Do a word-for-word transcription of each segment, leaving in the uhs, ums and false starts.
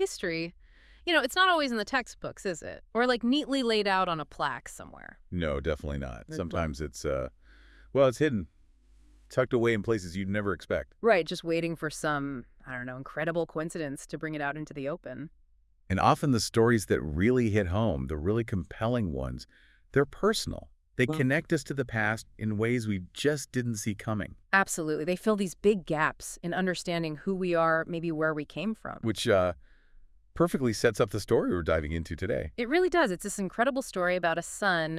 history, you know, it's not always in the textbooks, is it? Or like neatly laid out on a plaque somewhere. No, definitely not. Or- Sometimes it's, uh, well, it's hidden, tucked away in places you'd never expect. Right, just waiting for some, I don't know, incredible coincidence to bring it out into the open. And often the stories that really hit home, the really compelling ones, they're personal. They Well- connect us to the past in ways we just didn't see coming, Absolutely. They fill these big gaps in understanding who we are, maybe where we came from. which uh, perfectly sets up the story we're diving into today. It really does. It's this incredible story about a son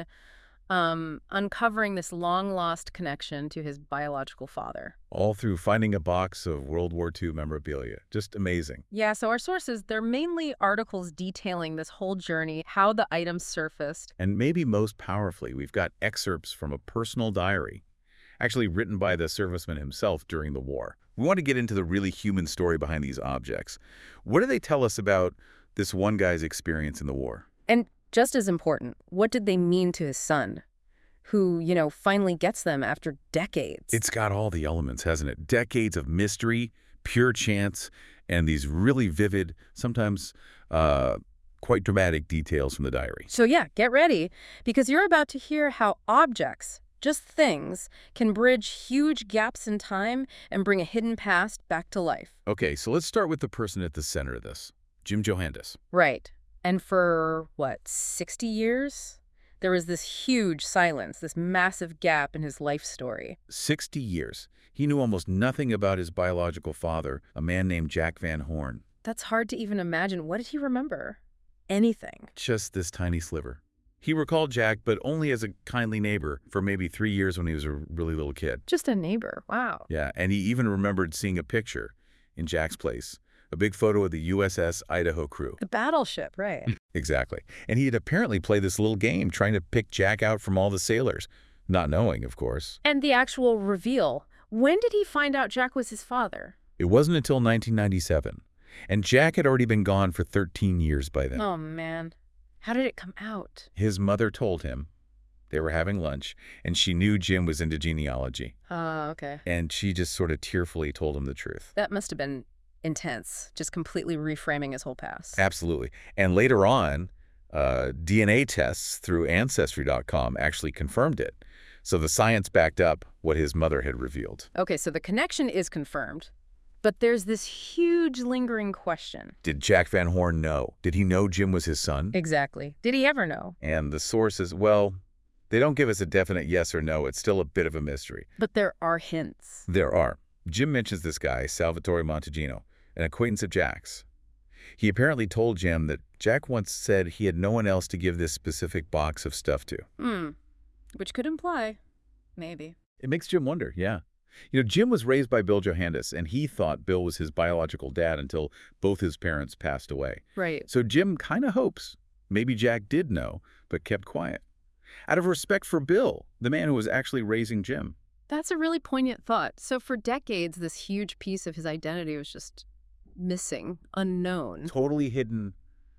um, uncovering this long-lost connection to his biological father. All through finding a box of World War Two memorabilia. Just amazing. Yeah, so our sources, they're mainly articles detailing this whole journey, how the items surfaced. And maybe most powerfully, we've got excerpts from a personal diary, actually written by the serviceman himself during the war. We want to get into the really human story behind these objects. What do they tell us about this one guy's experience in the war? And just as important, what did they mean to his son, who, you know, finally gets them after decades? It's got all the elements, hasn't it? Decades of mystery, pure chance, and these really vivid, sometimes uh, quite dramatic details from the diary. So yeah, get ready, because you're about to hear how objects, just things, can bridge huge gaps in time and bring a hidden past back to life. Okay, so let's start with the person at the center of this, Jim Johannes. Right. And for, what, sixty years? There was this huge silence, this massive gap in his life story. sixty years. He knew almost nothing about his biological father, a man named Jack Van Horn. That's hard to even imagine. What did he remember? Anything. Just this tiny sliver. He recalled Jack, but only as a kindly neighbor for maybe three years when he was a really little kid. Just a neighbor. Wow. Yeah, and he even remembered seeing a picture in Jack's place, a big photo of the U S S Idaho crew. The battleship, right. Exactly. And he had apparently played this little game trying to pick Jack out from all the sailors, not knowing, of course. And the actual reveal. When did he find out Jack was his father? It wasn't until nineteen ninety-seven, and Jack had already been gone for thirteen years by then. Oh, man. How did it come out? His mother told him. They were having lunch, and she knew Jim was into genealogy. Oh, okay. And she just sort of tearfully told him the truth. That must have been intense, just completely reframing his whole past. Absolutely. And later on, uh, D N A tests through Ancestry dot com actually confirmed it. So the science backed up what his mother had revealed. Okay, so the connection is confirmed, but there's this huge lingering question. Did Jack Van Horn know? Did he know Jim was his son? Exactly. Did he ever know? And the sources, well, they don't give us a definite yes or no. It's still a bit of a mystery. But there are hints. There are. Jim mentions this guy, Salvatore Montegino, an acquaintance of Jack's. He apparently told Jim that Jack once said he had no one else to give this specific box of stuff to. Hmm. Which could imply, maybe. It makes Jim wonder, yeah. You know, Jim was raised by Bill Johannes, and he thought Bill was his biological dad until both his parents passed away. Right. So Jim kind of hopes maybe Jack did know, but kept quiet. Out of respect for Bill, the man who was actually raising Jim. That's a really poignant thought. So for decades, this huge piece of his identity was just missing, unknown. Totally hidden,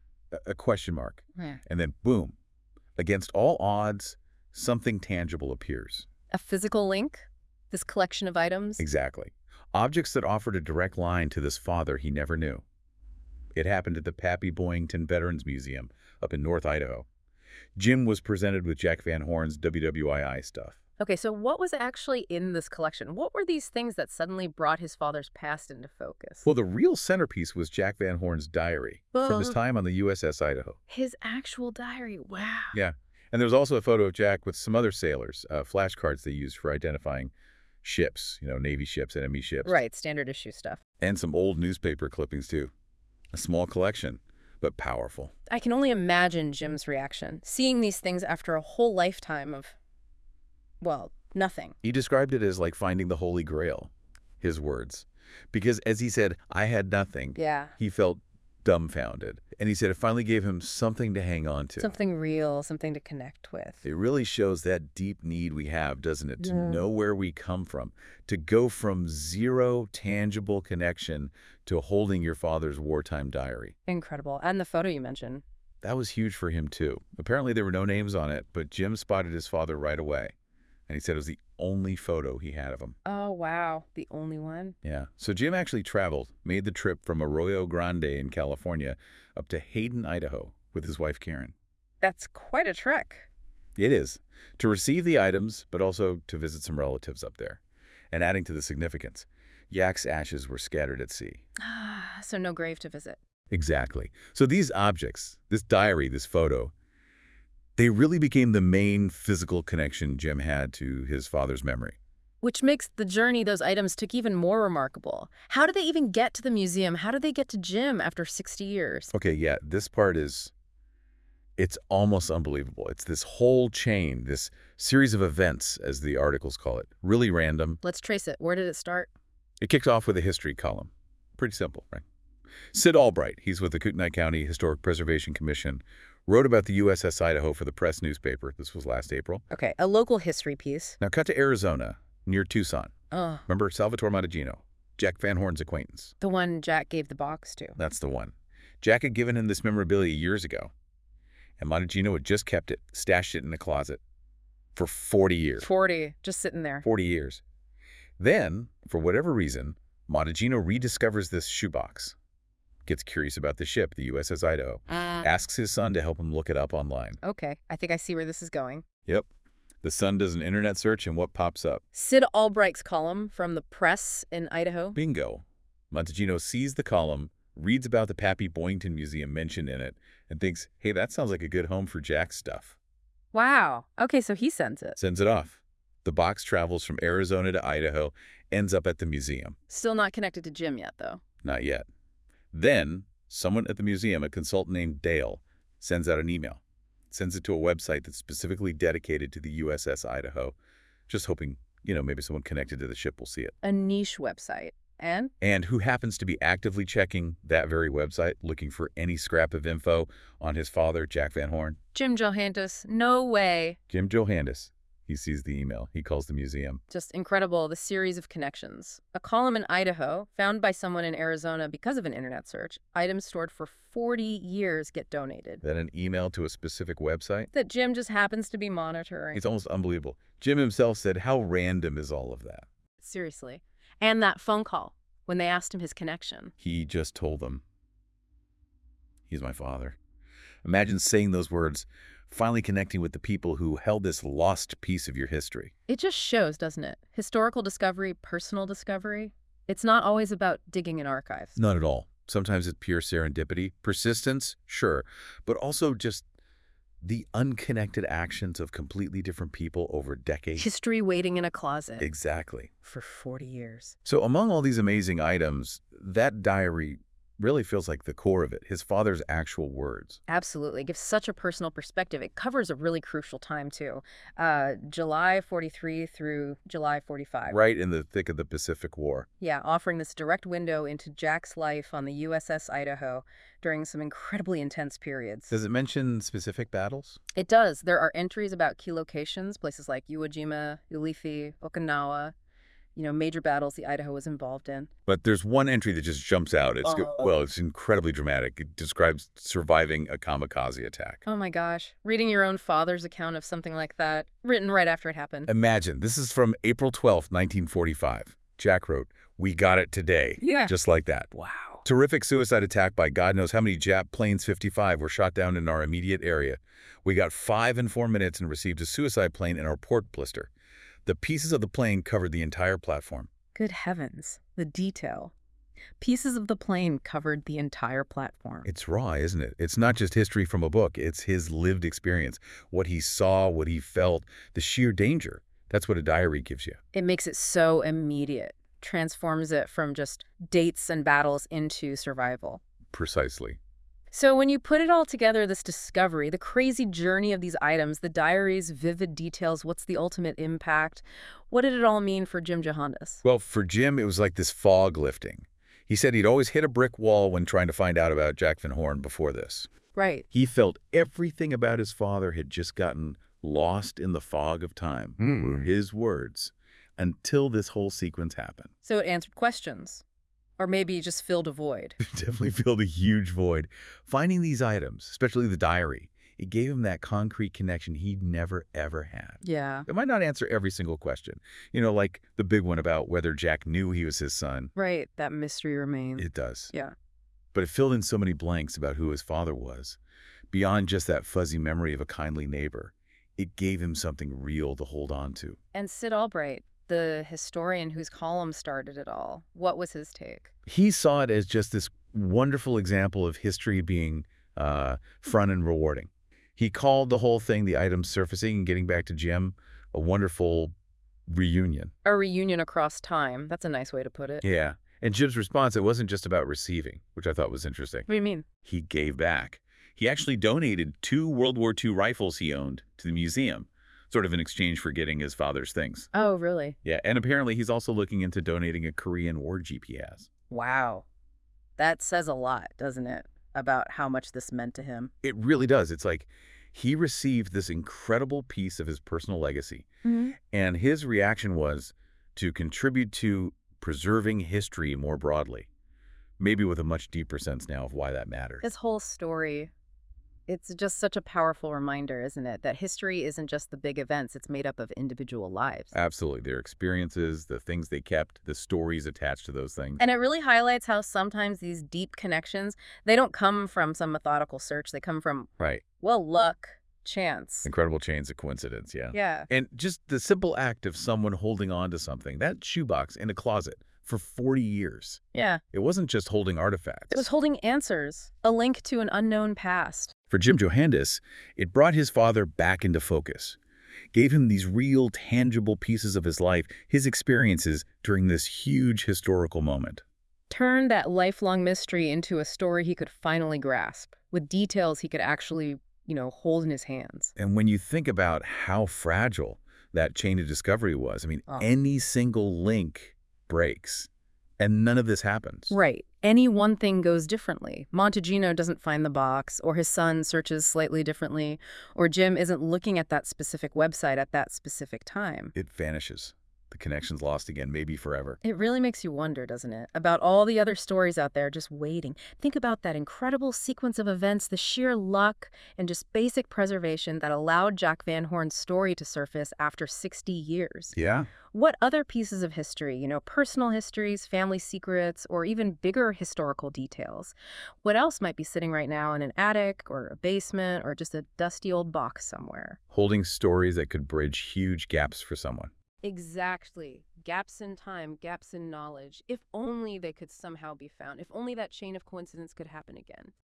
a question mark. Yeah. And then boom, against all odds, something tangible appears. A physical link? This collection of items? Exactly. Objects that offered a direct line to this father he never knew. It happened at the Pappy Boyington Veterans Museum up in North Idaho. Jim was presented with Jack Van Horn's W W I I stuff. Okay, so what was actually in this collection? What were these things that suddenly brought his father's past into focus? Well, the real centerpiece was Jack Van Horn's diary from his Uh. time on the U S S Idaho. His actual diary. Wow. Yeah. And there's also a photo of Jack with some other sailors, uh, flashcards they used for identifying ships, you know, Navy ships, enemy ships. Right, standard issue stuff. And some old newspaper clippings, too. A small collection, but powerful. I can only imagine Jim's reaction, seeing these things after a whole lifetime of, well, nothing. He described it as like finding the Holy Grail, his words. Because as he said, I had nothing. Yeah. He felt dumbfounded. And he said it finally gave him something to hang on to. Something real, something to connect with. It really shows that deep need we have, doesn't it? To Yeah. know where we come from. To go from zero tangible connection to holding your father's wartime diary. Incredible. And the photo you mentioned. That was huge for him, too. Apparently there were no names on it, but Jim spotted his father right away. And he said it was the only photo he had of him. Oh, wow. The only one? Yeah. So Jim actually traveled, made the trip from Arroyo Grande in California up to Hayden, Idaho with his wife, Karen. That's quite a trek. It is. To receive the items, but also to visit some relatives up there. And adding to the significance, Yak's ashes were scattered at sea. Ah, so no grave to visit. Exactly. So these objects, this diary, this photo, they really became the main physical connection Jim had to his father's memory. Which makes the journey those items took even more remarkable. How did they even get to the museum? How did they get to Jim after sixty years? Okay, yeah, this part is, it's almost unbelievable. It's this whole chain, this series of events, as the articles call it. Really random. Let's trace it. Where did it start? It kicks off with a history column. Pretty simple, right? Sid Albright, he's with the Kootenai County Historic Preservation Commission, wrote about the U S S Idaho for the Press newspaper. This was last April. Okay, a local history piece. Now cut to Arizona, near Tucson. Oh, Remember Salvatore Montalgino, Jack Van Horn's acquaintance? the one Jack gave the box to. That's the one. Jack had given him this memorabilia years ago, and Montalgino had just kept it, stashed it in a closet for forty years. forty, just sitting there. forty years. Then, for whatever reason, Montalgino rediscovers this shoebox, gets curious about the ship, the U S S Idaho, Uh, asks his son to help him look it up online. okay, I think I see where this is going. Yep. The son does an internet search, and what pops up? Sid Albright's column from the Press in Idaho. Bingo. Montalgino sees the column, reads about the Pappy Boynton Museum mentioned in it, and thinks, hey, that sounds like a good home for Jack's stuff. Wow. Okay, so he sends it. Sends it off. The box travels from Arizona to Idaho, ends up at the museum. Still not connected to Jim yet, though. Not yet. Then, someone at the museum, a consultant named Dale, sends out an email. Sends it to a website that's specifically dedicated to the U S S Idaho, just hoping, you know, maybe someone connected to the ship will see it. A niche website. And? And who happens to be actively checking that very website, looking for any scrap of info on his father, Jack Van Horn? Jim Johannes. No way. Jim Johannes. He sees the email. He calls the museum. Just incredible, the series of connections. A column in Idaho, found by someone in Arizona because of an internet search. Items stored for forty years get donated. Then an email to a specific website. That Jim just happens to be monitoring. It's almost unbelievable. Jim himself said, how random is all of that? Seriously. And that phone call, when they asked him his connection. He just told them, he's my father. Imagine saying those words, finally connecting with the people who held this lost piece of your history. It just shows, doesn't it? Historical discovery, personal discovery. It's not always about digging in archives. Not at all. Sometimes it's pure serendipity. Persistence, sure, but also just the unconnected actions of completely different people over decades. History waiting in a closet. Exactly. For forty years. So among all these amazing items, that diary really feels like the core of it, his father's actual words. Absolutely. It gives such a personal perspective. It covers a really crucial time, too. Uh, July forty-three through July forty-five. Right in the thick of the Pacific War. Yeah, offering this direct window into Jack's life on the U S S Idaho during some incredibly intense periods. Does it mention specific battles? It does. There are entries about key locations, places like Iwo Jima, Ulithi, Okinawa, you know, major battles the Idaho was involved in. But there's one entry that just jumps out. It's Uh, well, it's incredibly dramatic. It describes surviving a kamikaze attack. Oh my gosh. Reading your own father's account of something like that, written right after it happened. Imagine, this is from April twelfth, nineteen forty-five. Jack wrote, "We got it today." Yeah. Just like that. Wow. Terrific suicide attack by God knows how many Jap planes fifty-five were shot down in our immediate area. We got five in four minutes and received a suicide plane in our port blister. The pieces of the plane covered the entire platform. Good heavens, the detail. Pieces of the plane covered the entire platform. It's raw, isn't it? It's not just history from a book. It's his lived experience, what he saw, what he felt, the sheer danger. That's what a diary gives you. It makes it so immediate, transforms it from just dates and battles into survival. Precisely. So when you put it all together, this discovery, the crazy journey of these items, the diary's vivid details, what's the ultimate impact? What did it all mean for Jim Johannes? Well, for Jim, it was like this fog lifting. He said he'd always hit a brick wall when trying to find out about Jack Van Horn before this. Right. He felt everything about his father had just gotten lost in the fog of time, Mm. were his words, until this whole sequence happened. So it answered questions. Or maybe just filled a void. Definitely filled a huge void. Finding these items, especially the diary, It gave him that concrete connection he'd never, ever had. Yeah. It might not answer every single question. You know, like the big one about whether Jack knew he was his son. Right. That mystery remains. It does. Yeah. But it filled in so many blanks about who his father was. Beyond just that fuzzy memory of a kindly neighbor, it gave him something real to hold on to. And Sid Albright, the historian whose column started it all, what was his take? He saw it as just this wonderful example of history being uh, fun and rewarding. He called the whole thing, the items surfacing and getting back to Jim, a wonderful reunion. A reunion across time. That's a nice way to put it. Yeah. And Jim's response, it wasn't just about receiving, which I thought was interesting. What do you mean? He gave back. He actually donated two World War Two rifles he owned to the museum, sort of in exchange for getting his father's things. Oh, really? Yeah, and apparently he's also looking into donating a Korean War Jeep he has. Wow. That says a lot, doesn't it, about how much this meant to him? It really does. It's like he received this incredible piece of his personal legacy, Mm-hmm. and his reaction was to contribute to preserving history more broadly, maybe with a much deeper sense now of why that matters. His whole story, it's just such a powerful reminder, isn't it, that history isn't just the big events, it's made up of individual lives. Absolutely. Their experiences, the things they kept, the stories attached to those things. And it really highlights how sometimes these deep connections, they don't come from some methodical search. They come from, Right. well, luck, chance. Incredible chains of coincidence, yeah. Yeah. And just the simple act of someone holding on to something, that shoebox in a closet for forty years. Yeah. It wasn't just holding artifacts. It was holding answers, a link to an unknown past. For Jim Johannes, it brought his father back into focus, gave him these real, tangible pieces of his life, his experiences during this huge historical moment. Turned that lifelong mystery into a story he could finally grasp, with details he could actually, you know, hold in his hands. And when you think about how fragile that chain of discovery was, I mean, Oh. any single link breaks, and none of this happens. Right. Any one thing goes differently. Montegino doesn't find the box, or his son searches slightly differently, or Jim isn't looking at that specific website at that specific time. It vanishes. The connection's lost again, maybe forever. It really makes you wonder, doesn't it, about all the other stories out there just waiting. Think about that incredible sequence of events, the sheer luck and just basic preservation that allowed Jack Van Horn's story to surface after sixty years. Yeah. What other pieces of history, you know, personal histories, family secrets, or even bigger historical details? What else might be sitting right now in an attic or a basement or just a dusty old box somewhere? Holding stories that could bridge huge gaps for someone. Exactly. Gaps in time, gaps in knowledge. If only they could somehow be found. If only that chain of coincidence could happen again.